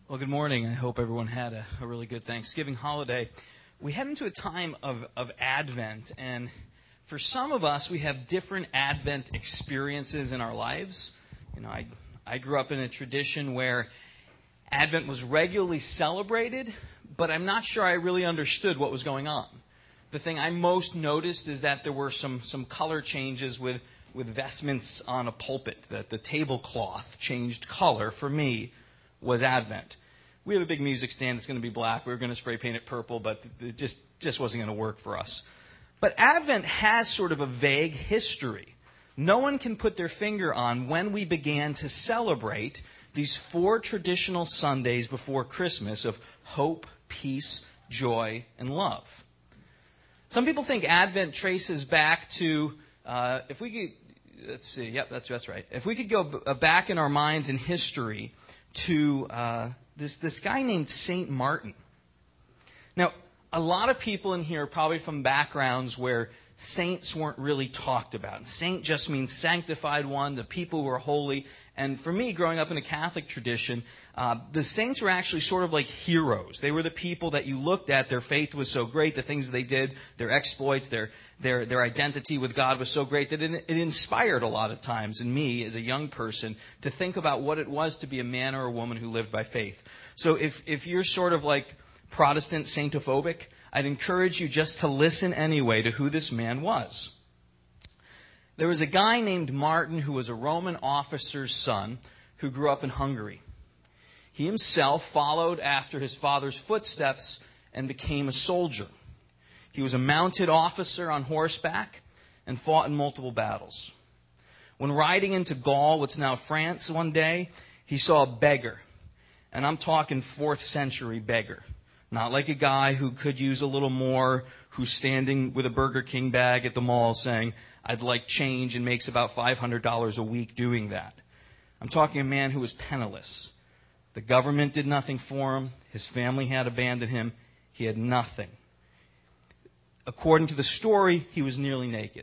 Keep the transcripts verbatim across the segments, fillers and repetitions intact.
Well, good morning. I hope everyone had a, a really good Thanksgiving holiday. We head into a time of, of Advent, and for some of us, we have different Advent experiences in our lives. You know, I, I grew up in a tradition where Advent was regularly celebrated, but I'm not sure I really understood what was going on. The thing I most noticed is that there were some, some color changes with, with vestments on a pulpit, that the tablecloth changed color for me was Advent. We have a big music stand. It's going to be black. We were going to spray paint it purple, but it just, just wasn't going to work for us. But Advent has sort of a vague history. No one can put their finger on when we began to celebrate these four traditional Sundays before Christmas of hope, peace, joy, and love. Some people think Advent traces back to, uh, if we could, let's see, yep, that's, that's right. If we could go b- back in our minds in history to uh, this this guy named Saint Martin. Now, a lot of people in here are probably from backgrounds where saints weren't really talked about. Saint just means sanctified one, the people who are holy. And for me, growing up in a Catholic tradition, uh, the saints were actually sort of like heroes. They were the people that you looked at. Their faith was so great, the things they did, their exploits, their their their identity with God was so great that it, it inspired a lot of times in me as a young person to think about what it was to be a man or a woman who lived by faith. So if if you're sort of like Protestant saintophobic, I'd encourage you just to listen anyway to who this man was. There was a guy named Martin who was a Roman officer's son who grew up in Hungary. He himself followed after his father's footsteps and became a soldier. He was a mounted officer on horseback and fought in multiple battles. When riding into Gaul, what's now France, one day, he saw a beggar. And I'm talking fourth century beggar. Not like a guy who could use a little more, who's standing with a Burger King bag at the mall saying, I'd like change, and makes about five hundred dollars a week doing that. I'm talking a man who was penniless. The government did nothing for him. His family had abandoned him. He had nothing. According to the story, he was nearly naked.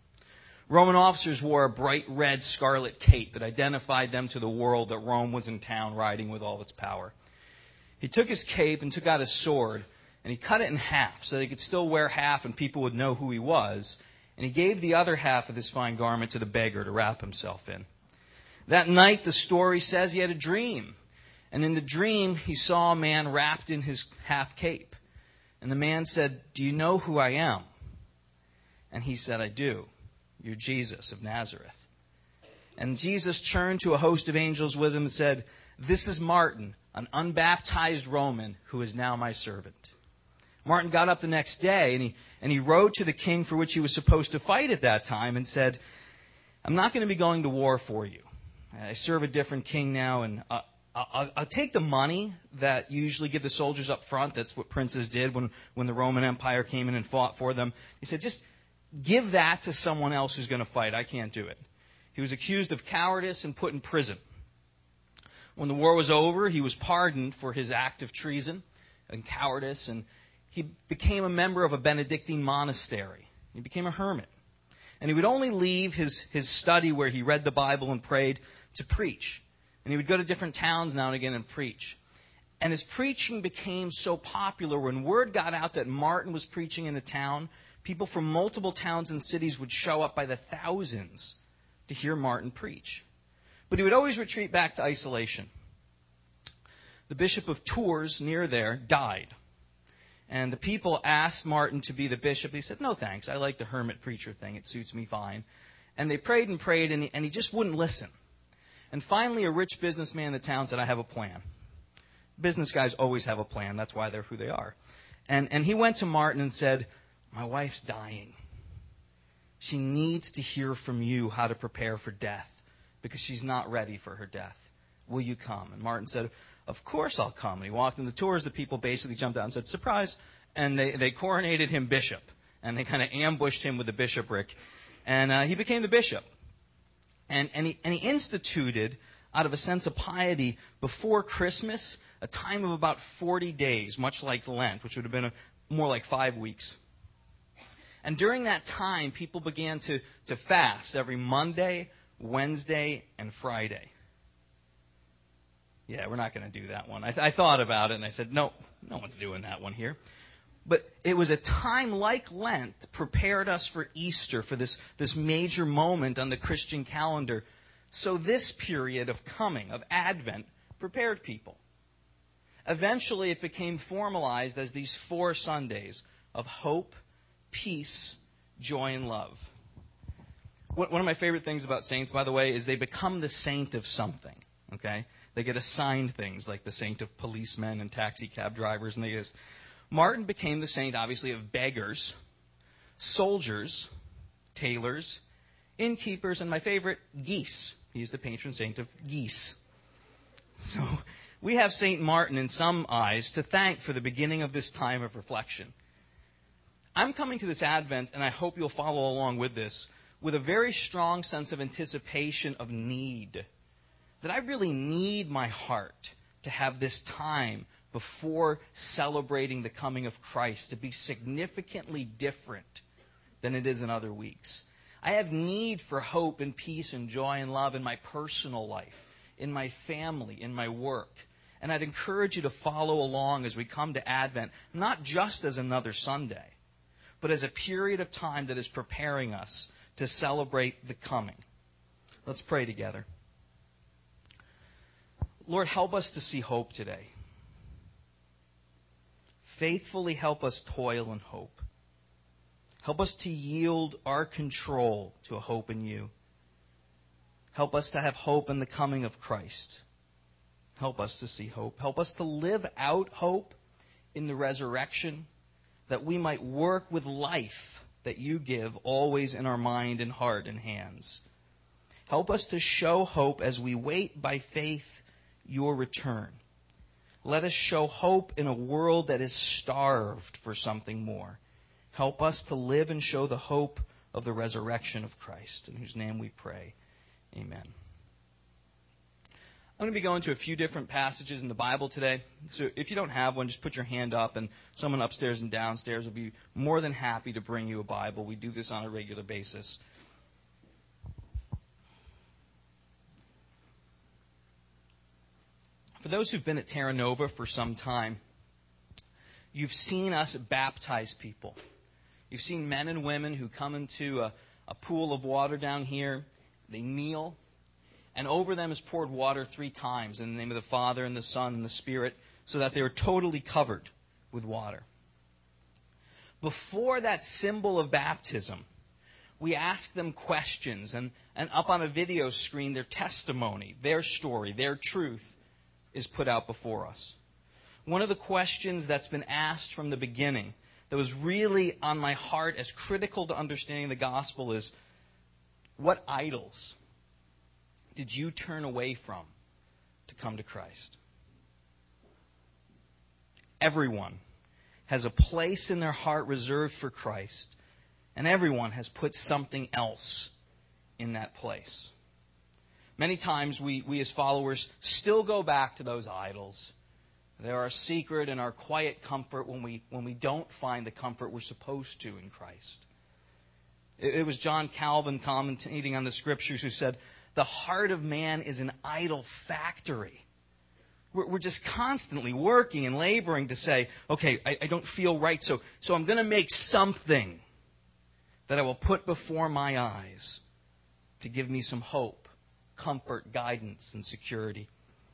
Roman officers wore a bright red scarlet cape that identified them to the world that Rome was in town riding with all its power. He took his cape and took out his sword, and he cut it in half so that he could still wear half and people would know who he was. And he gave the other half of this fine garment to the beggar to wrap himself in. That night, the story says he had a dream. And in the dream, he saw a man wrapped in his half cape. And the man said, do you know who I am? And he said, I do. You're Jesus of Nazareth. And Jesus turned to a host of angels with him and said, this is Martin, an unbaptized Roman who is now my servant. Martin got up the next day and he and he wrote to the king for which he was supposed to fight at that time and said, I'm not going to be going to war for you. I serve a different king now, and uh, I'll, I'll take the money that you usually give the soldiers up front. That's what princes did when, when the Roman Empire came in and fought for them. He said, just give that to someone else who's going to fight. I can't do it. He was accused of cowardice and put in prison. When the war was over, he was pardoned for his act of treason and cowardice, and he became a member of a Benedictine monastery. He became a hermit. And he would only leave his, his study where he read the Bible and prayed to preach. And he would go to different towns now and again and preach. And his preaching became so popular, when word got out that Martin was preaching in a town, people from multiple towns and cities would show up by the thousands to hear Martin preach. But he would always retreat back to isolation. The Bishop of Tours, near there, died. And the people asked Martin to be the bishop. He said, no thanks, I like the hermit preacher thing. It suits me fine. And they prayed and prayed, and he, and he just wouldn't listen. And finally, a rich businessman in the town said, I have a plan. Business guys always have a plan. That's why they're who they are. And, and he went to Martin and said, my wife's dying. She needs to hear from you how to prepare for death, because she's not ready for her death. Will you come? And Martin said, of course I'll come. And he walked in the Tours. The people basically jumped out and said, surprise. And they, they coronated him bishop. And they kind of ambushed him with the bishopric. And uh, he became the bishop. And, and, he, and he instituted, out of a sense of piety, before Christmas, a time of about forty days, much like Lent, which would have been a, more like five weeks. And during that time, people began to, to fast every Monday, Wednesday, and Friday. Yeah, we're not going to do that one. I, th- I thought about it, and I said, no, no one's doing that one here. But it was a time like Lent prepared us for Easter, for this, this major moment on the Christian calendar. So this period of coming, of Advent, prepared people. Eventually, it became formalized as these four Sundays of hope, peace, joy, and love. One of my favorite things about saints, by the way, is they become the saint of something. Okay, they get assigned things like the saint of policemen and taxi cab drivers, and they just. Martin became the saint, obviously, of beggars, soldiers, tailors, innkeepers, and my favorite, geese. He's the patron saint of geese. So we have Saint Martin in some eyes to thank for the beginning of this time of reflection. I'm coming to this Advent, and I hope you'll follow along with this, with a very strong sense of anticipation of need. That I really need my heart to have this time before celebrating the coming of Christ to be significantly different than it is in other weeks. I have need for hope and peace and joy and love in my personal life, in my family, in my work. And I'd encourage you to follow along as we come to Advent, not just as another Sunday, but as a period of time that is preparing us to celebrate the coming. Let's pray together. Lord, help us to see hope today. Faithfully help us toil in hope. Help us to yield our control to a hope in you. Help us to have hope in the coming of Christ. Help us to see hope. Help us to live out hope in the resurrection, that we might work with life that you give always in our mind and heart and hands. Help us to show hope as we wait by faith your return. Let us show hope in a world that is starved for something more. Help us to live and show the hope of the resurrection of Christ, in whose name we pray. Amen. I'm going to be going to a few different passages in the Bible today. So if you don't have one, just put your hand up, and someone upstairs and downstairs will be more than happy to bring you a Bible. We do this on a regular basis. For those who've been at Terra Nova for some time, you've seen us baptize people. You've seen men and women who come into a, a pool of water down here. They kneel, and over them is poured water three times in the name of the Father and the Son and the Spirit, so that they are totally covered with water. Before that symbol of baptism, we ask them questions, and, and up on a video screen, their testimony, their story, their truth is put out before us. One of the questions that's been asked from the beginning that was really on my heart as critical to understanding the gospel is, what idols did you turn away from to come to Christ? Everyone has a place in their heart reserved for Christ, and everyone has put something else in that place. Many times we, we as followers still go back to those idols. They're our secret and our quiet comfort when we when we don't find the comfort we're supposed to in Christ. It, it was John Calvin commentating on the Scriptures who said, the heart of man is an idol factory. We're, we're just constantly working and laboring to say, okay, I, I don't feel right, so, so I'm going to make something that I will put before my eyes to give me some hope, comfort, guidance, and security.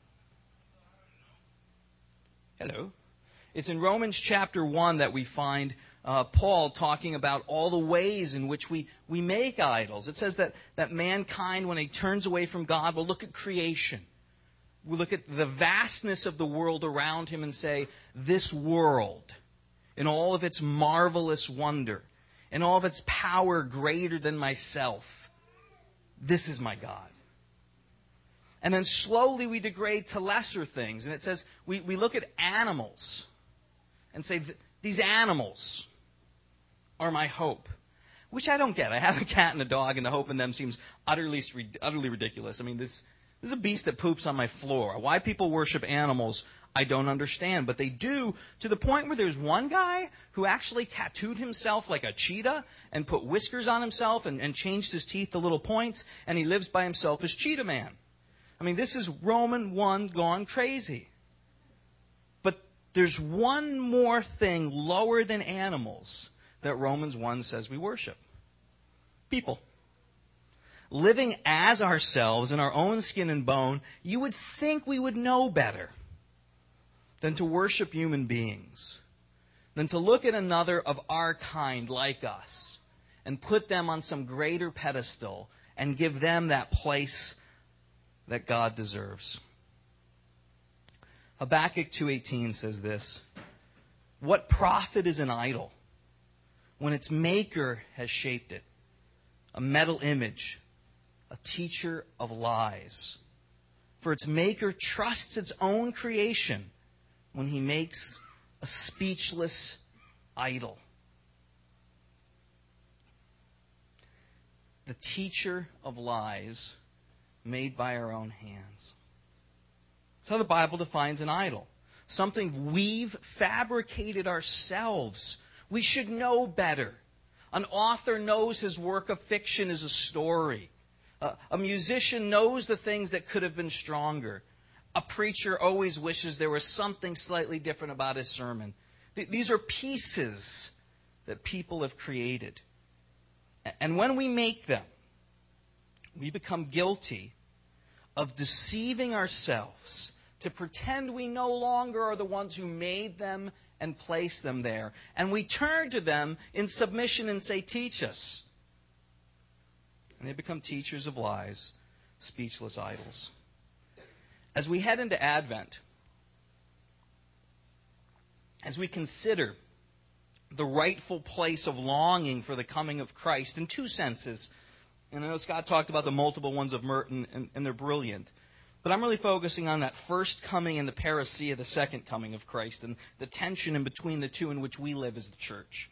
Hello. It's in Romans chapter one that we find uh, Paul talking about all the ways in which we, we make idols. It says that, that mankind, when he turns away from God, will look at creation. We'll look at the vastness of the world around him and say, this world, in all of its marvelous wonder, in all of its power greater than myself, this is my God. And then slowly we degrade to lesser things. And it says we, we look at animals and say, these animals are my hope. Which I don't get. I have a cat and a dog, and the hope in them seems utterly utterly ridiculous. I mean, this, this is a beast that poops on my floor. Why people worship animals, I don't understand. But they do, to the point where there's one guy who actually tattooed himself like a cheetah and put whiskers on himself and, and changed his teeth to little points, and he lives by himself as Cheetah Man. I mean, this is Roman one gone crazy. But there's one more thing lower than animals that Romans one says we worship. People. Living as ourselves in our own skin and bone, you would think we would know better than to worship human beings, than to look at another of our kind like us and put them on some greater pedestal and give them that place that God deserves. Habakkuk two eighteen says this, "What profit is an idol when its maker has shaped it? A metal image, a teacher of lies. For its maker trusts its own creation when he makes a speechless idol." The teacher of lies made by our own hands. That's how the Bible defines an idol. Something we've fabricated ourselves. We should know better. An author knows his work of fiction is a story. Uh, a musician knows the things that could have been stronger. A preacher always wishes there was something slightly different about his sermon. Th- these are pieces that people have created. And when we make them, we become guilty of deceiving ourselves to pretend we no longer are the ones who made them and placed them there. And we turn to them in submission and say, "Teach us." And they become teachers of lies, speechless idols. As we head into Advent, as we consider the rightful place of longing for the coming of Christ in two senses, and I know Scott talked about the multiple ones of Merton, and, and they're brilliant, but I'm really focusing on that first coming and the parousia, the second coming of Christ, and the tension in between the two in which we live as the church.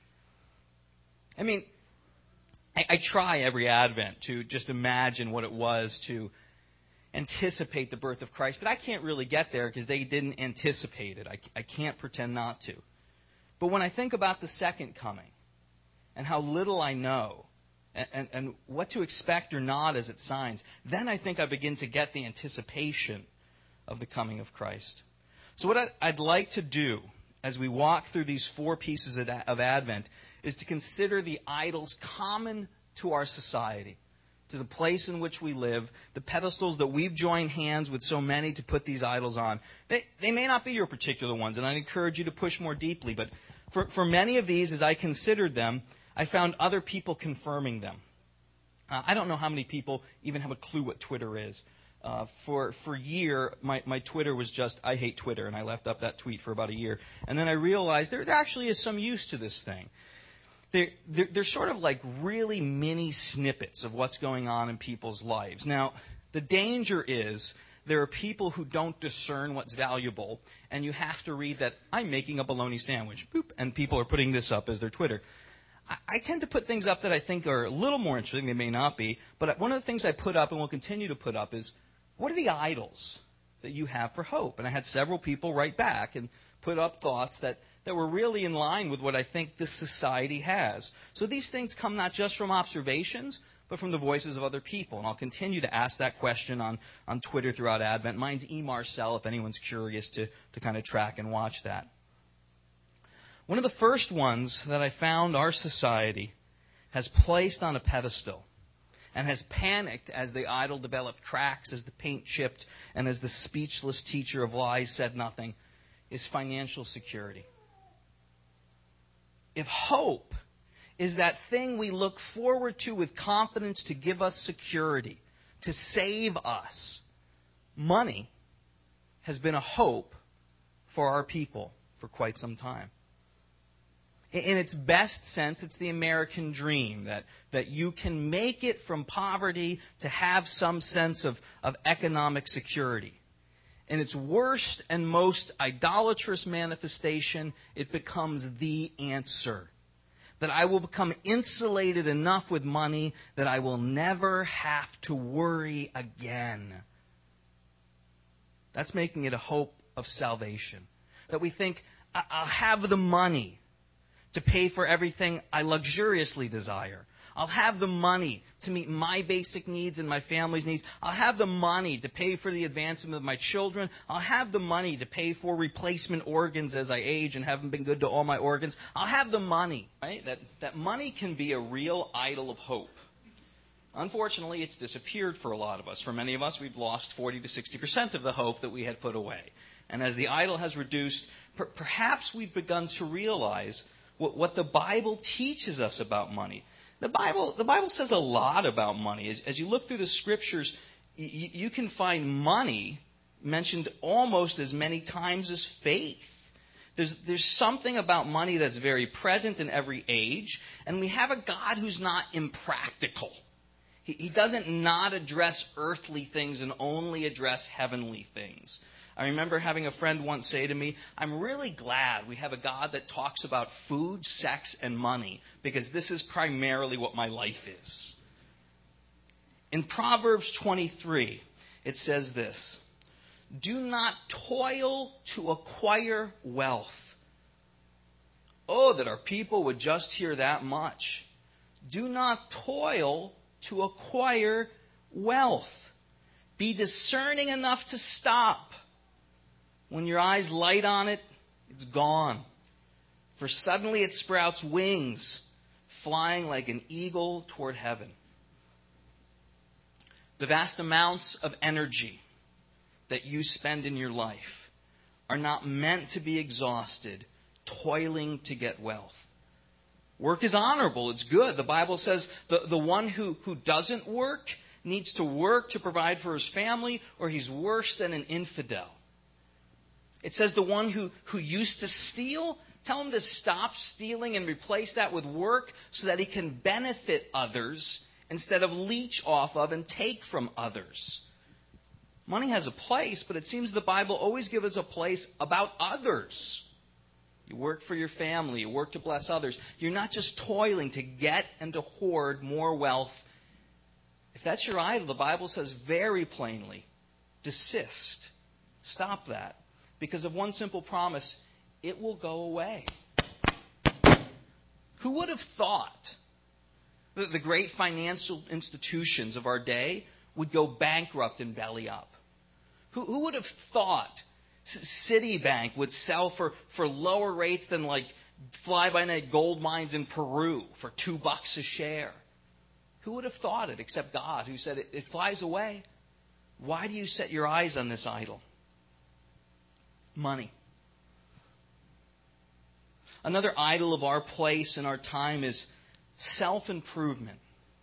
I mean, I, I try every Advent to just imagine what it was to anticipate the birth of Christ, but I can't really get there because they didn't anticipate it. I, I can't pretend not to. But when I think about the second coming and how little I know and, and, and what to expect or not as its signs, then I think I begin to get the anticipation of the coming of Christ. So what I, I'd like to do as we walk through these four pieces of, of Advent is to consider the idols common to our society, to the place in which we live, the pedestals that we've joined hands with so many to put these idols on. They, they may not be your particular ones, and I'd encourage you to push more deeply. But for, for many of these, as I considered them, I found other people confirming them. Uh, I don't know how many people even have a clue what Twitter is. Uh, for for a year, my, my Twitter was just, "I hate Twitter," and I left up that tweet for about a year. And then I realized there, there actually is some use to this thing. They're, they're, they're sort of like really mini snippets of what's going on in people's lives. Now, the danger is there are people who don't discern what's valuable, and you have to read that, "I'm making a bologna sandwich," boop, and people are putting this up as their Twitter. I, I tend to put things up that I think are a little more interesting. They may not be, but one of the things I put up and will continue to put up is, what are the idols that you have for hope? And I had several people write back and put up thoughts that that were really in line with what I think this society has. So these things come not just from observations, but from the voices of other people. And I'll continue to ask that question on, on Twitter throughout Advent. Mine's E. Marcel, if anyone's curious to, to kind of track and watch that. One of the first ones that I found our society has placed on a pedestal and has panicked as the idol developed cracks, as the paint chipped, and as the speechless teacher of lies said nothing, is financial security. If hope is that thing we look forward to with confidence to give us security, to save us, money has been a hope for our people for quite some time. In its best sense, it's the American dream, that, that you can make it from poverty to have some sense of, of economic security. In its worst and most idolatrous manifestation, it becomes the answer. That I will become insulated enough with money that I will never have to worry again. That's making it a hope of salvation. That we think, I'll have the money to pay for everything I luxuriously desire. I'll have the money to meet my basic needs and my family's needs. I'll have the money to pay for the advancement of my children. I'll have the money to pay for replacement organs as I age and haven't been good to all my organs. I'll have the money, right? That, that money can be a real idol of hope. Unfortunately, it's disappeared for a lot of us. For many of us, we've lost forty to sixty percent of the hope that we had put away. And as the idol has reduced, per- perhaps we've begun to realize what, what the Bible teaches us about money. The Bible, the Bible says a lot about money. As, as you look through the Scriptures, y- you can find money mentioned almost as many times as faith. There's, there's something about money that's very present in every age, and we have a God who's not impractical. He, he doesn't not address earthly things and only address heavenly things. I remember having a friend once say to me, I'm really glad we have a God that talks about food, sex, and money, because this is primarily what my life is. In Proverbs twenty-three, it says this, do not toil to acquire wealth. Oh, that our people would just hear that much. Do not toil to acquire wealth. Be discerning enough to stop. When your eyes light on it, it's gone. For suddenly it sprouts wings, flying like an eagle toward heaven. The vast amounts of energy that you spend in your life are not meant to be exhausted, toiling to get wealth. Work is honorable. It's good. The Bible says the, the one who, who doesn't work needs to work to provide for his family, or he's worse than an infidel. It says the one who, who used to steal, tell him to stop stealing and replace that with work so that he can benefit others instead of leech off of and take from others. Money has a place, but it seems the Bible always gives us a place about others. You work for your family. You work to bless others. You're not just toiling to get and to hoard more wealth. If that's your idol, the Bible says very plainly, desist. Stop that. Because of one simple promise, it will go away. Who would have thought that the great financial institutions of our day would go bankrupt and belly up? Who, who would have thought Citibank would sell for, for lower rates than like fly-by-night gold mines in Peru for two bucks a share? Who would have thought it except God, who said it, it flies away? Why do you set your eyes on this idol? Money. Another idol of our place and our time is self-improvement.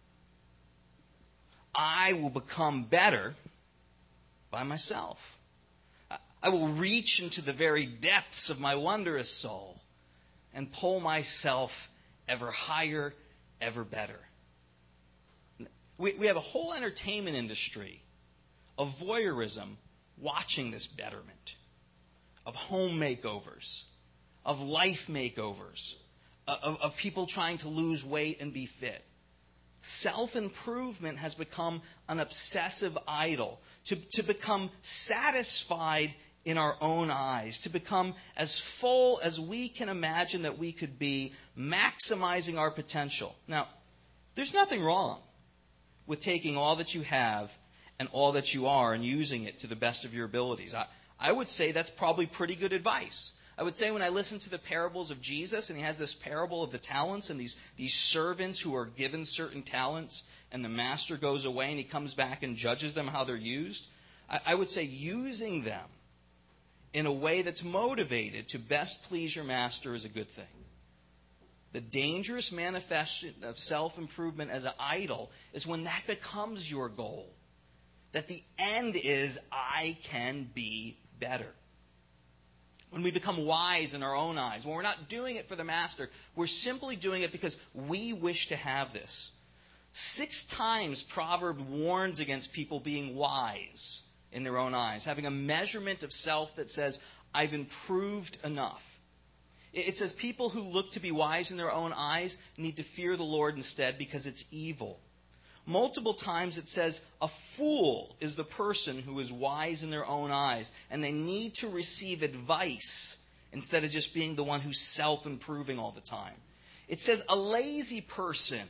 I will become better by myself. I will reach into the very depths of my wondrous soul and pull myself ever higher, ever better. We, we have a whole entertainment industry of voyeurism watching this betterment, of home makeovers, of life makeovers, of, of people trying to lose weight and be fit. Self-improvement has become an obsessive idol, to, to become satisfied in our own eyes, to become as full as we can imagine that we could be, maximizing our potential. Now, there's nothing wrong with taking all that you have and all that you are and using it to the best of your abilities. I, I would say that's probably pretty good advice. I would say when I listen to the parables of Jesus, and he has this parable of the talents and these, these servants who are given certain talents, and the master goes away and he comes back and judges them how they're used, I, I would say using them in a way that's motivated to best please your master is a good thing. The dangerous manifestation of self-improvement as an idol is when that becomes your goal. That the end is, I can be better. When we become wise in our own eyes, when we're not doing it for the master, we're simply doing it because we wish to have this. Six times Proverbs warns against people being wise in their own eyes, having a measurement of self that says, I've improved enough. It says people who look to be wise in their own eyes need to fear the Lord instead because it's evil. Multiple times it says a fool is the person who is wise in their own eyes, and they need to receive advice instead of just being the one who's self-improving all the time. It says a lazy person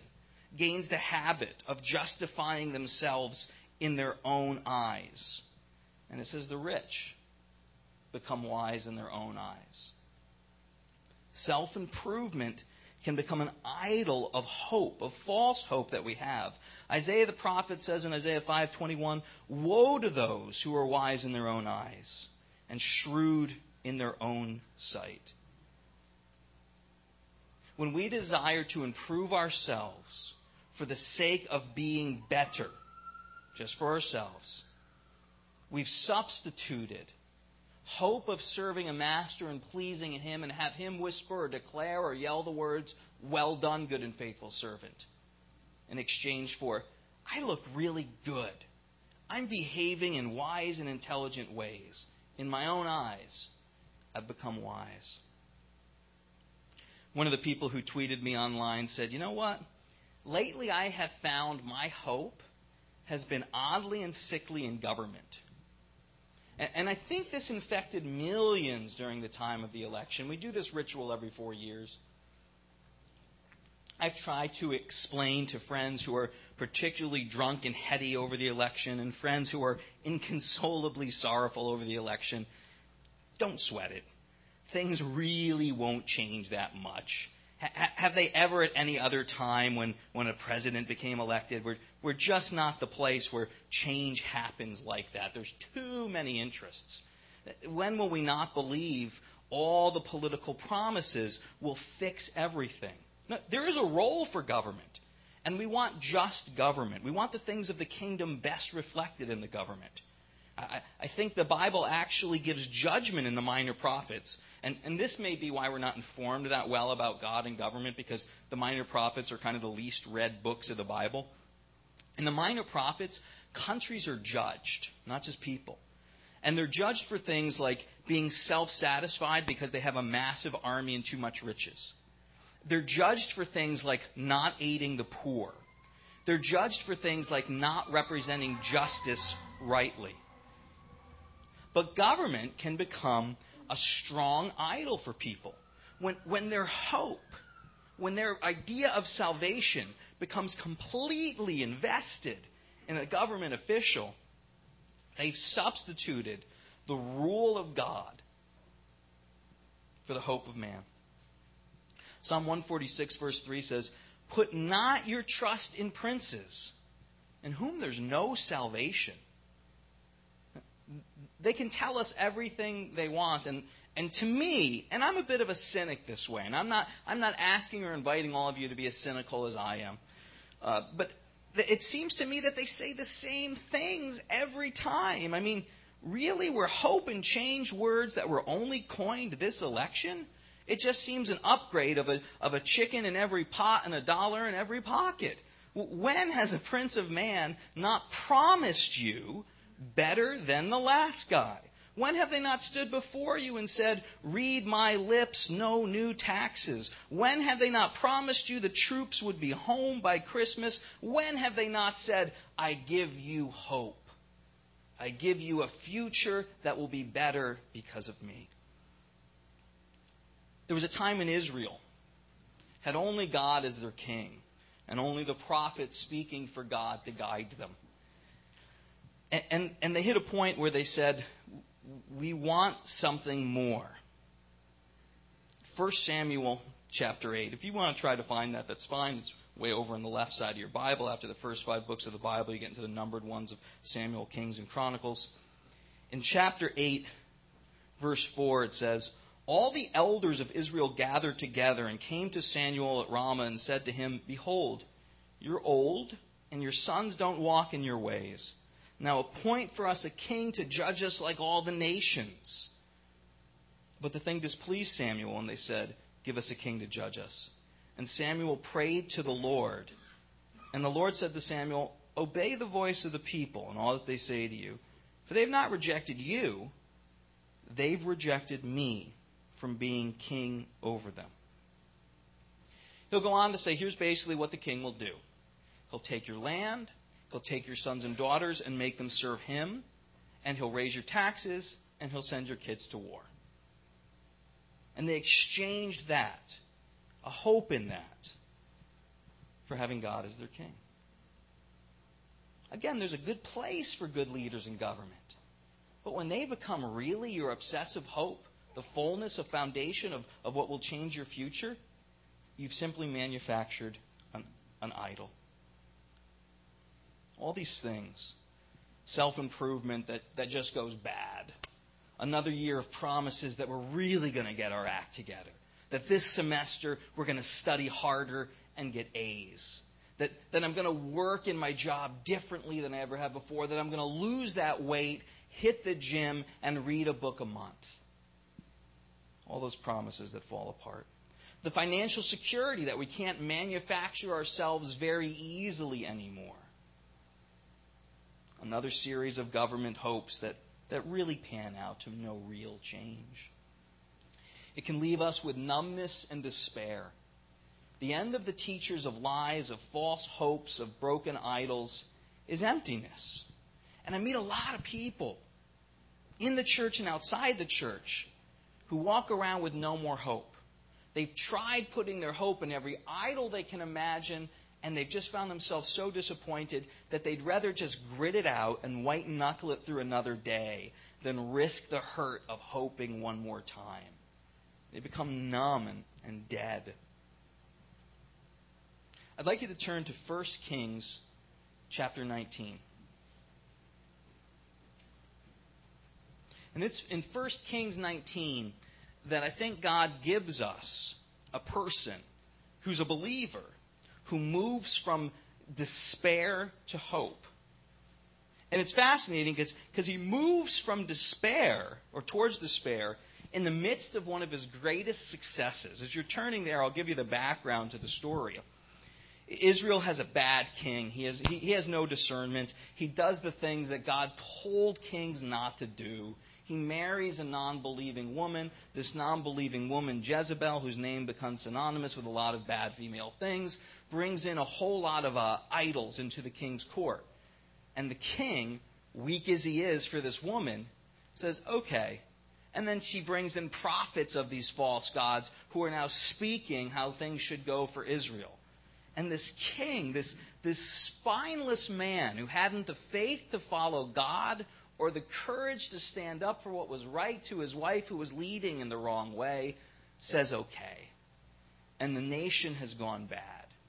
gains the habit of justifying themselves in their own eyes. And it says the rich become wise in their own eyes. Self-improvement can become an idol of hope, of false hope that we have. Isaiah the prophet says in Isaiah five twenty-one, "Woe to those who are wise in their own eyes and shrewd in their own sight." When we desire to improve ourselves for the sake of being better, just for ourselves, we've substituted hope of serving a master and pleasing Him and have Him whisper or declare or yell the words, "Well done, good and faithful servant," in exchange for, "I look really good. I'm behaving in wise and intelligent ways. In my own eyes, I've become wise." One of the people who tweeted me online said, "You know what? Lately I have found my hope has been oddly and sickly in government." And I think this infected millions during the time of the election. We do this ritual every four years. I've tried to explain to friends who are particularly drunk and heady over the election and friends who are inconsolably sorrowful over the election, don't sweat it. Things really won't change that much. Ha- have they ever at any other time when, when a president became elected? We're, we're just not the place where change happens like that. There's too many interests. When will we not believe all the political promises will fix everything? No, there is a role for government, and we want just government. We want the things of the kingdom best reflected in the government. I, I think the Bible actually gives judgment in the Minor Prophets. And, and this may be why we're not informed that well about God and government, because the Minor Prophets are kind of the least read books of the Bible. In the Minor Prophets, countries are judged, not just people. And they're judged for things like being self-satisfied because they have a massive army and too much riches. They're judged for things like not aiding the poor. They're judged for things like not representing justice rightly. But government can become a strong idol for people. When, when their hope, when their idea of salvation becomes completely invested in a government official, they've substituted the rule of God for the hope of man. Psalm one forty-six verse three says, "Put not your trust in princes, in whom there's no salvation." They can tell us everything they want, and, and to me, and I'm a bit of a cynic this way, and I'm not I'm not asking or inviting all of you to be as cynical as I am, uh, but th- it seems to me that they say the same things every time. I mean, really, we're hoping change words that were only coined this election? It just seems an upgrade of a of a chicken in every pot and a dollar in every pocket. When has a Prince of Man not promised you better than the last guy? When have they not stood before you and said, "Read my lips, no new taxes"? When have they not promised you the troops would be home by Christmas? When have they not said, "I give you hope. I give you a future that will be better because of me"? There was a time in Israel had only God as their king and only the prophets speaking for God to guide them. And, and, and they hit a point where they said, "We want something more." First Samuel chapter eight. If you want to try to find that, that's fine. It's way over on the left side of your Bible. After the first five books of the Bible, you get into the numbered ones of Samuel, Kings, and Chronicles. In chapter eight, verse four, it says, "All the elders of Israel gathered together and came to Samuel at Ramah and said to him, 'Behold, you're old, and your sons don't walk in your ways. Now appoint for us a king to judge us like all the nations.' But the thing displeased Samuel, and they said, 'Give us a king to judge us.' And Samuel prayed to the Lord. And the Lord said to Samuel, 'Obey the voice of the people and all that they say to you. For they have not rejected you, they've rejected me from being king over them.'" He'll go on to say, here's basically what the king will do. He'll take your land, he'll take your sons and daughters and make them serve him, and he'll raise your taxes, and he'll send your kids to war. And they exchanged that, a hope in that, for having God as their king. Again, there's a good place for good leaders in government. But when they become really your obsessive hope, the fullness of foundation of, of what will change your future, you've simply manufactured an, an idol. All these things. Self-improvement that, that just goes bad. Another year of promises that we're really going to get our act together. That this semester we're going to study harder and get A's. That, that I'm going to work in my job differently than I ever have before. That I'm going to lose that weight, hit the gym, and read a book a month. All those promises that fall apart. The financial security that we can't manufacture ourselves very easily anymore. Another series of government hopes that, that really pan out to no real change. It can leave us with numbness and despair. The end of the teachers of lies, of false hopes, of broken idols is emptiness. And I meet a lot of people in the church and outside the church who walk around with no more hope. They've tried putting their hope in every idol they can imagine, and they've just found themselves so disappointed that they'd rather just grit it out and white knuckle it through another day than risk the hurt of hoping one more time. They become numb and, and dead. I'd like you to turn to First Kings chapter nineteen. And it's in First Kings nineteen that I think God gives us a person who's a believer, who moves from despair to hope. And it's fascinating because he moves from despair, or towards despair, in the midst of one of his greatest successes. As you're turning there, I'll give you the background to the story. Israel has a bad king. He has, he, he has no discernment. He does the things that God told kings not to do. He marries a non-believing woman. This non-believing woman, Jezebel, whose name becomes synonymous with a lot of bad female things, brings in a whole lot of uh, idols into the king's court. And the king, weak as he is for this woman, says, okay. And then she brings in prophets of these false gods who are now speaking how things should go for Israel. And this king, this, this spineless man who hadn't the faith to follow God or the courage to stand up for what was right to his wife who was leading in the wrong way, says okay. And the nation has gone bad.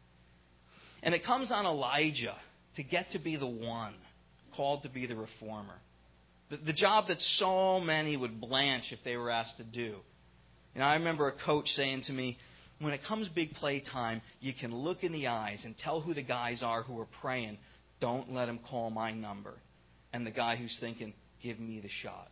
And it comes on Elijah to get to be the one called to be the reformer. The, the job that so many would blanch if they were asked to do. You know, I remember a coach saying to me, when it comes big play time, you can look in the eyes and tell who the guys are who are praying, don't let him call my number. And the guy who's thinking, give me the shot.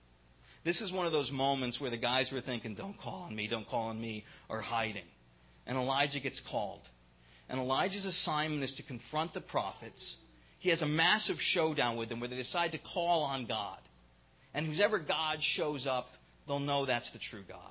This is one of those moments where the guys who are thinking, don't call on me, don't call on me, are hiding. And Elijah gets called. And Elijah's assignment is to confront the prophets. He has a massive showdown with them where they decide to call on God. And whoever God shows up, they'll know that's the true God.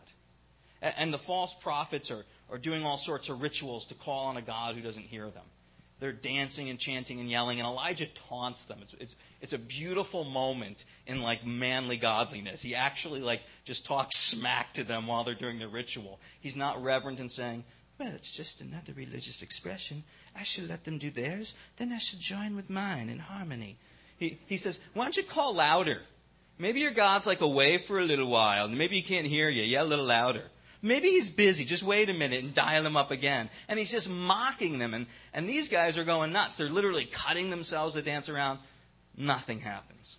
And the false prophets are, are doing all sorts of rituals to call on a God who doesn't hear them. They're dancing and chanting and yelling, and Elijah taunts them. It's, it's, it's a beautiful moment in like manly godliness. He actually like just talks smack to them while they're doing the ritual. He's not reverent in saying, well, it's just another religious expression. I should let them do theirs, then I should join with mine in harmony. He, he says, why don't you call louder? Maybe your God's like away for a little while, and maybe he can't hear you. Yell a little louder. Maybe he's busy. Just wait a minute and dial him up again. And he's just mocking them. And, and these guys are going nuts. They're literally cutting themselves to dance around. Nothing happens.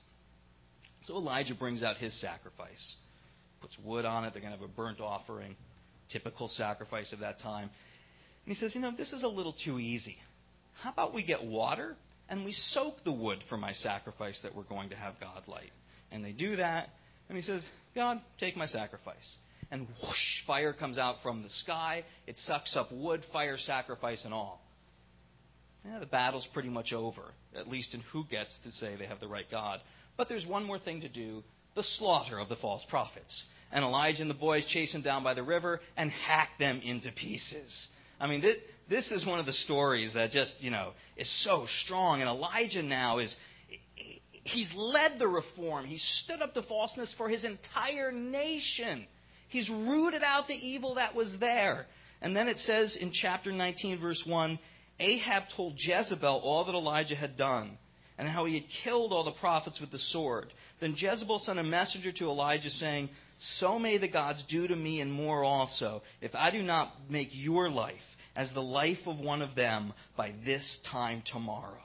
So Elijah brings out his sacrifice. Puts wood on it. They're going to have a burnt offering. Typical sacrifice of that time. And he says, you know, this is a little too easy. How about we get water and we soak the wood for my sacrifice that we're going to have God light? And they do that. And he says, God, take my sacrifice. And whoosh, fire comes out from the sky. It sucks up wood, fire, sacrifice, and all. Yeah, the battle's pretty much over, at least in who gets to say they have the right God. But there's one more thing to do, the slaughter of the false prophets. And Elijah and the boys chase them down by the river and hack them into pieces. I mean, this, this is one of the stories that just, you know, is so strong. And Elijah now is, he's led the reform. He's stood up to falseness for his entire nation. He's rooted out the evil that was there. And then it says in chapter nineteen, verse one, Ahab told Jezebel all that Elijah had done, and how he had killed all the prophets with the sword. Then Jezebel sent a messenger to Elijah, saying, "So may the gods do to me and more also, if I do not make your life as the life of one of them by this time tomorrow."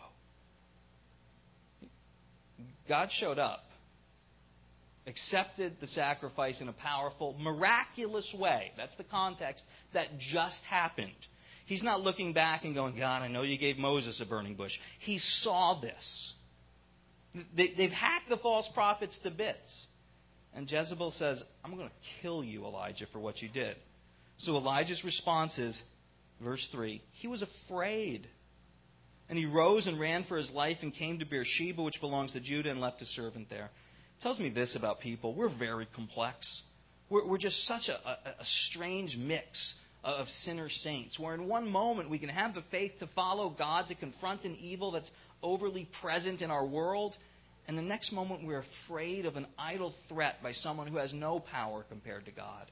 God showed up, accepted the sacrifice in a powerful, miraculous way. That's the context. That just happened. He's not looking back and going, "God, I know you gave Moses a burning bush." He saw this. They, they've hacked the false prophets to bits. And Jezebel says, "I'm going to kill you, Elijah, for what you did." So Elijah's response is, verse three, he was afraid. And he rose and ran for his life and came to Beersheba, which belongs to Judah, and left a servant there. It tells me this about people. We're very complex. We're, we're just such a, a, a strange mix of sinner saints, where in one moment we can have the faith to follow God, to confront an evil that's overly present in our world, and the next moment we're afraid of an idle threat by someone who has no power compared to God.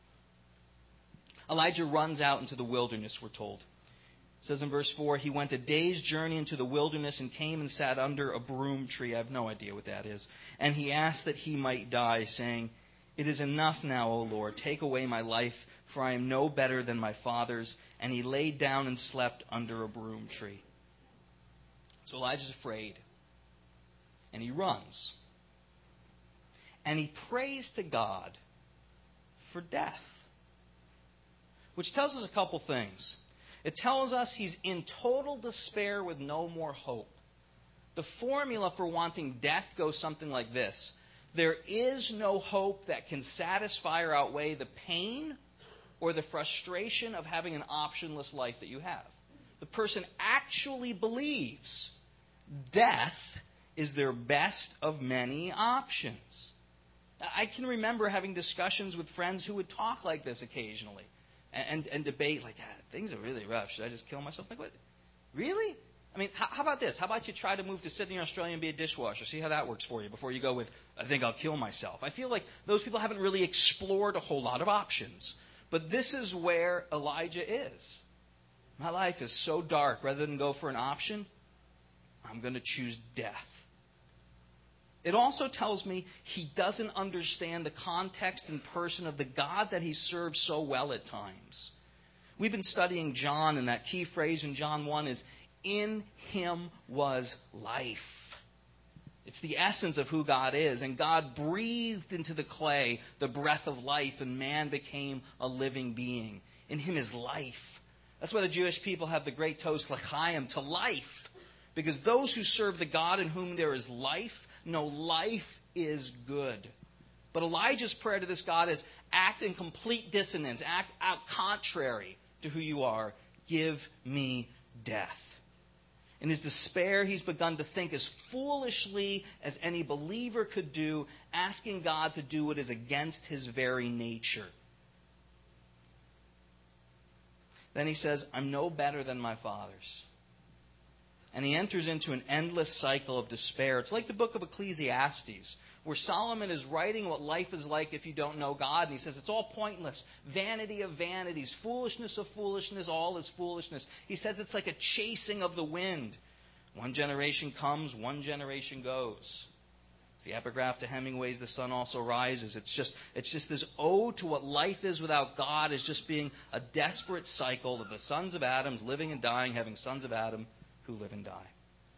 Elijah runs out into the wilderness, we're told. It says in verse four, he went a day's journey into the wilderness and came and sat under a broom tree. I have no idea what that is. And he asked that he might die, saying, "It is enough now, O Lord. Take away my life, for I am no better than my fathers." And he laid down and slept under a broom tree. So Elijah's afraid. And he runs. And he prays to God for death. Which tells us a couple things. It tells us he's in total despair with no more hope. The formula for wanting death goes something like this. There is no hope that can satisfy or outweigh the pain or the frustration of having an optionless life that you have. The person actually believes death is their best of many options. I can remember having discussions with friends who would talk like this occasionally and, and, and debate like, ah, things are really rough. Should I just kill myself? Like, what? Really? I mean, how, how about this? How about you try to move to Sydney, Australia and be a dishwasher? See how that works for you before you go with, I think I'll kill myself. I feel like those people haven't really explored a whole lot of options. But this is where Elijah is. My life is so dark. Rather than go for an option, I'm going to choose death. It also tells me he doesn't understand the context and person of the God that he serves so well at times. We've been studying John, and that key phrase in John one is, "In him was life." It's the essence of who God is. And God breathed into the clay the breath of life, and man became a living being. In him is life. That's why the Jewish people have the great toast, l'chaim, to life. Because those who serve the God in whom there is life know life is good. But Elijah's prayer to this God is, act in complete dissonance, act out contrary to who you are. Give me death. In his despair, he's begun to think as foolishly as any believer could do, asking God to do what is against his very nature. Then he says, I'm no better than my fathers. And he enters into an endless cycle of despair. It's like the book of Ecclesiastes, where Solomon is writing what life is like if you don't know God. And he says it's all pointless. Vanity of vanities. Foolishness of foolishness. All is foolishness. He says it's like a chasing of the wind. One generation comes, one generation goes. It's the epigraph to Hemingway's The Sun Also Rises. It's just, it's just this ode to what life is without God, is just being a desperate cycle of the sons of Adam living and dying, having sons of Adam who live and die.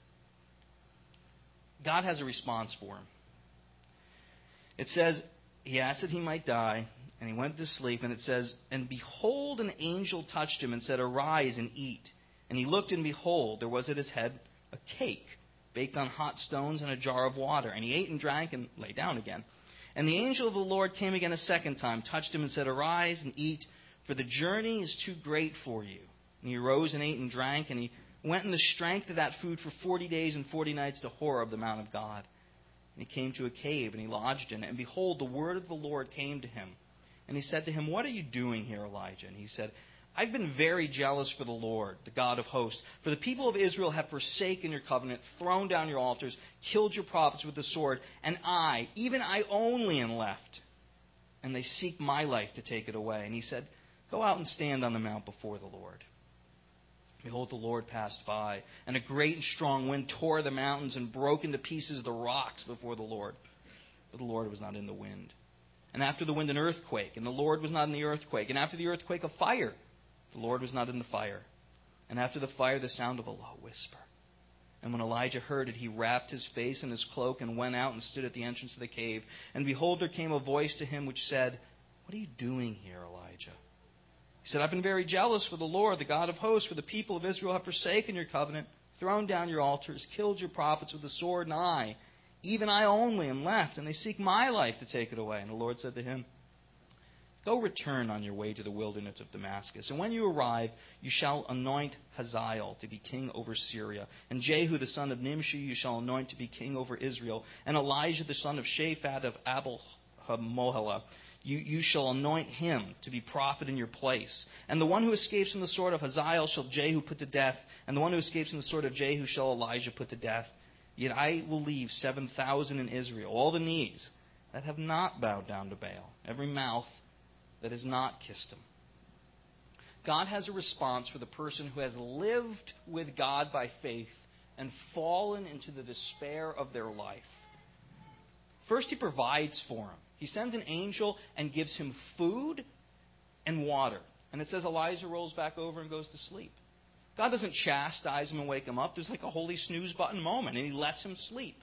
God has a response for him. It says, he asked that he might die, and he went to sleep, and it says, and behold, an angel touched him and said, arise and eat. And he looked, and behold, there was at his head a cake, baked on hot stones, and a jar of water. And he ate and drank and lay down again. And the angel of the Lord came again a second time, touched him and said, arise and eat, for the journey is too great for you. And he arose and ate and drank, and he went in the strength of that food for forty days and forty nights to Horeb, the Mount of God. And he came to a cave, and he lodged in it. And behold, the word of the Lord came to him. And he said to him, what are you doing here, Elijah? And he said, I've been very jealous for the Lord, the God of hosts. For the people of Israel have forsaken your covenant, thrown down your altars, killed your prophets with the sword. And I, even I only, am left. And they seek my life to take it away. And he said, go out and stand on the mount before the Lord. Behold, the Lord passed by, and a great and strong wind tore the mountains and broke into pieces the rocks before the Lord. But the Lord was not in the wind. And after the wind, an earthquake, and the Lord was not in the earthquake. And after the earthquake, a fire. The Lord was not in the fire. And after the fire, the sound of a low whisper. And when Elijah heard it, he wrapped his face in his cloak and went out and stood at the entrance of the cave. And behold, there came a voice to him which said, What are you doing here, Elijah? He said, I've been very jealous for the Lord, the God of hosts, for the people of Israel have forsaken your covenant, thrown down your altars, killed your prophets with the sword, and I, even I only, am left, and they seek my life to take it away. And the Lord said to him, Go return on your way to the wilderness of Damascus. And when you arrive, you shall anoint Hazael to be king over Syria. And Jehu the son of Nimshi you shall anoint to be king over Israel. And Elijah the son of Shaphat of Abel-Mohelah, you, you shall anoint him to be prophet in your place. And the one who escapes from the sword of Hazael shall Jehu put to death. And the one who escapes from the sword of Jehu shall Elijah put to death. Yet I will leave seven thousand in Israel, all the knees that have not bowed down to Baal, every mouth that has not kissed him. God has a response for the person who has lived with God by faith and fallen into the despair of their life. First, he provides for him. He sends an angel and gives him food and water. And it says Elijah rolls back over and goes to sleep. God doesn't chastise him and wake him up. There's like a holy snooze button moment, and he lets him sleep.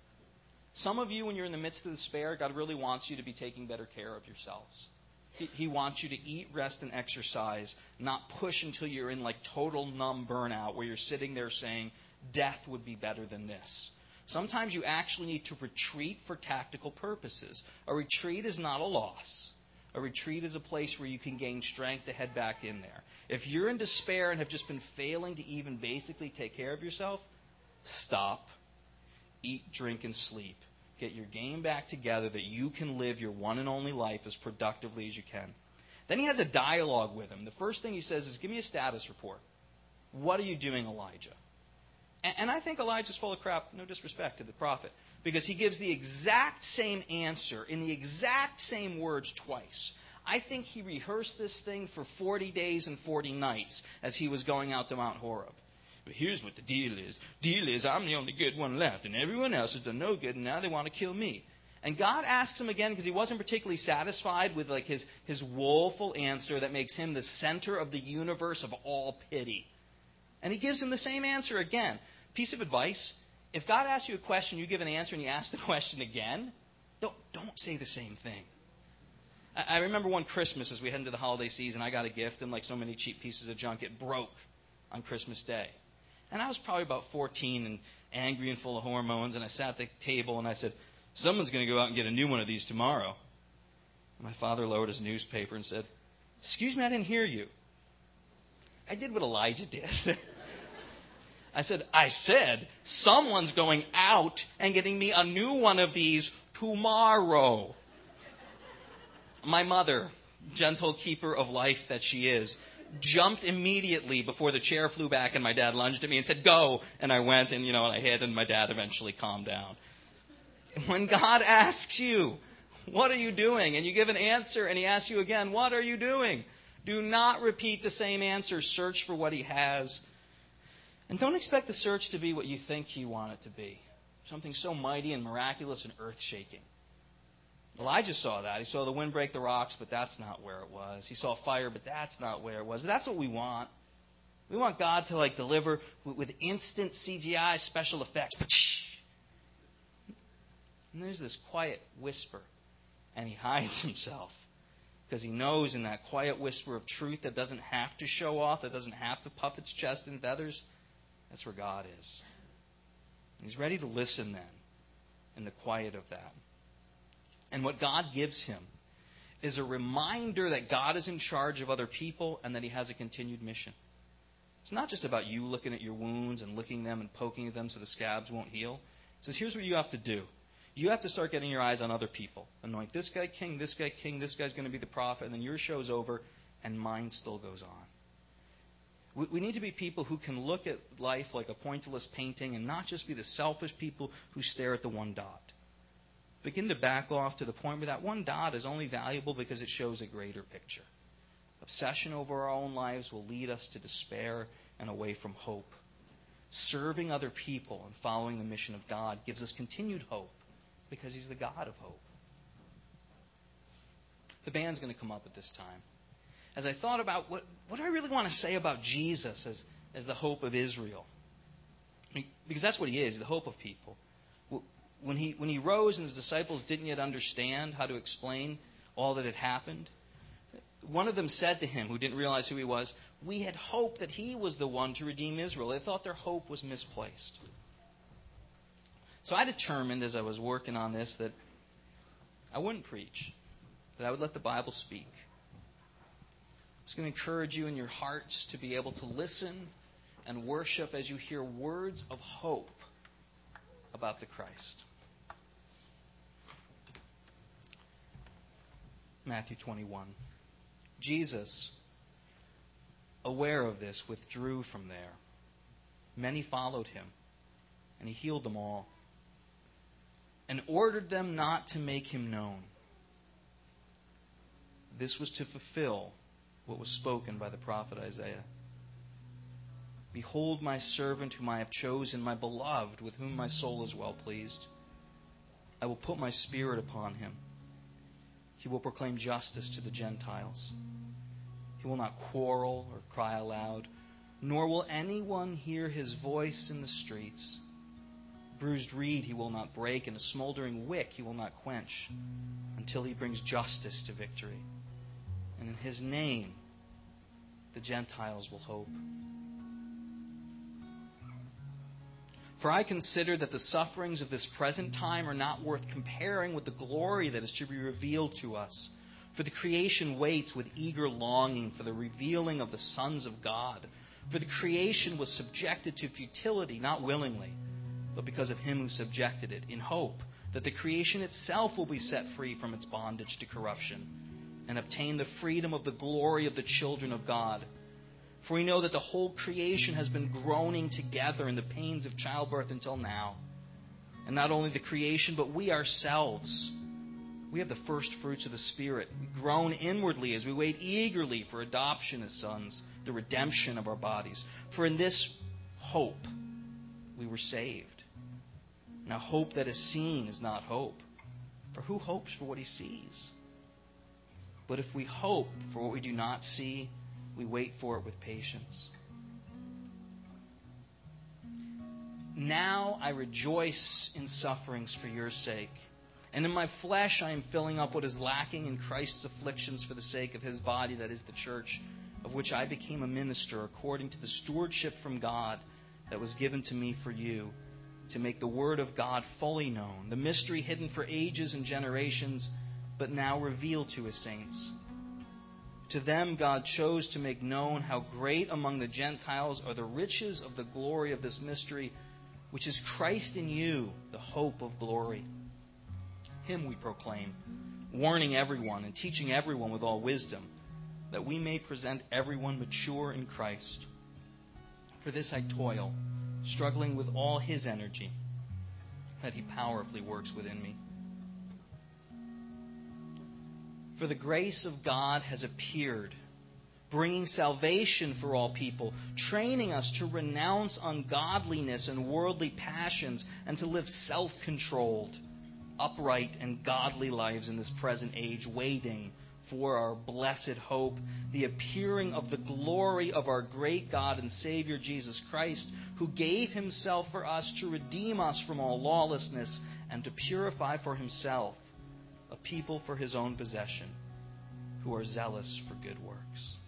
Some of you, when you're in the midst of despair, God really wants you to be taking better care of yourselves. He, he wants you to eat, rest, and exercise, not push until you're in like total numb burnout where you're sitting there saying, death would be better than this. Sometimes you actually need to retreat for tactical purposes. A retreat is not a loss. A retreat is a place where you can gain strength to head back in there. If you're in despair and have just been failing to even basically take care of yourself, stop, eat, drink, and sleep. Get your game back together that you can live your one and only life as productively as you can. Then he has a dialogue with him. The first thing he says is, give me a status report. What are you doing, Elijah? And, and I think Elijah's full of crap, no disrespect to the prophet, because he gives the exact same answer in the exact same words twice. I think he rehearsed this thing for forty days and forty nights as he was going out to Mount Horeb. But here's what the deal is. Deal is I'm the only good one left, and everyone else has done no good, and now they want to kill me. And God asks him again because he wasn't particularly satisfied with like his, his woeful answer that makes him the center of the universe of all pity. And he gives him the same answer again. Piece of advice, if God asks you a question, you give an answer, and you ask the question again, don't, don't say the same thing. I, I remember one Christmas as we head into the holiday season, I got a gift, and like so many cheap pieces of junk, it broke on Christmas Day. And I was probably about fourteen and angry and full of hormones, and I sat at the table and I said, someone's going to go out and get a new one of these tomorrow. And my father lowered his newspaper and said, excuse me, I didn't hear you. I did what Elijah did. I said, I said, someone's going out and getting me a new one of these tomorrow. My mother, gentle keeper of life that she is, jumped immediately before the chair flew back and my dad lunged at me and said, go. And I went and, you know, and I hid and my dad eventually calmed down. When God asks you, what are you doing? And you give an answer and he asks you again, what are you doing? Do not repeat the same answer. Search for what he has. And don't expect the search to be what you think you want it to be. Something so mighty and miraculous and earth-shaking. Elijah saw that. He saw the wind break the rocks, but that's not where it was. He saw fire, but that's not where it was. But that's what we want. We want God to like deliver with, with instant C G I special effects. And there's this quiet whisper, and he hides himself because he knows in that quiet whisper of truth that doesn't have to show off, that doesn't have to puff its chest and feathers, that's where God is. And he's ready to listen then in the quiet of that. And what God gives him is a reminder that God is in charge of other people and that he has a continued mission. It's not just about you looking at your wounds and licking them and poking at them so the scabs won't heal. He says, here's what you have to do. You have to start getting your eyes on other people. Anoint this guy king, this guy king, this guy's going to be the prophet, and then your show's over and mine still goes on. We, we need to be people who can look at life like a pointillist painting and not just be the selfish people who stare at the one dot. Begin to back off to the point where that one dot is only valuable because it shows a greater picture. Obsession over our own lives will lead us to despair and away from hope. Serving other people and following the mission of God gives us continued hope because He's the God of hope. The band's going to come up at this time. As I thought about what, what do I really want to say about Jesus as, as the hope of Israel? Because that's what He is, the hope of people. When he, when he rose and His disciples didn't yet understand how to explain all that had happened, one of them said to Him, who didn't realize who He was, "We had hoped that He was the one to redeem Israel." They thought their hope was misplaced. So I determined as I was working on this that I wouldn't preach, that I would let the Bible speak. I'm just going to encourage you in your hearts to be able to listen and worship as you hear words of hope about the Christ. Matthew twenty-one. Jesus, aware of this, withdrew from there. Many followed Him, and He healed them all, and ordered them not to make Him known. This was to fulfill what was spoken by the prophet Isaiah. "Behold my servant whom I have chosen, my beloved, with whom my soul is well pleased. I will put my Spirit upon Him. He will proclaim justice to the Gentiles. He will not quarrel or cry aloud, nor will anyone hear His voice in the streets. Bruised reed He will not break, and a smoldering wick He will not quench, until He brings justice to victory. And in His name the Gentiles will hope. For I consider that the sufferings of this present time are not worth comparing with the glory that is to be revealed to us. For the creation waits with eager longing for the revealing of the sons of God. For the creation was subjected to futility, not willingly, but because of Him who subjected it, in hope that the creation itself will be set free from its bondage to corruption, and obtain the freedom of the glory of the children of God. For we know that the whole creation has been groaning together in the pains of childbirth until now. And not only the creation, but we ourselves, we have the first fruits of the Spirit. We groan inwardly as we wait eagerly for adoption as sons, the redemption of our bodies. For in this hope we were saved. Now hope that is seen is not hope. For who hopes for what he sees? But if we hope for what we do not see, we wait for it with patience. Now I rejoice in sufferings for your sake. And in my flesh I am filling up what is lacking in Christ's afflictions for the sake of His body, that is the church, of which I became a minister according to the stewardship from God that was given to me for you, to make the word of God fully known, the mystery hidden for ages and generations, but now revealed to His saints. To them God chose to make known how great among the Gentiles are the riches of the glory of this mystery, which is Christ in you, the hope of glory. Him we proclaim, warning everyone and teaching everyone with all wisdom, that we may present everyone mature in Christ. For this I toil, struggling with all His energy, that He powerfully works within me. For the grace of God has appeared, bringing salvation for all people, training us to renounce ungodliness and worldly passions, and to live self-controlled, upright, and godly lives in this present age, waiting for our blessed hope, the appearing of the glory of our great God and Savior Jesus Christ, who gave Himself for us to redeem us from all lawlessness and to purify for Himself a people for His own possession, who are zealous for good works.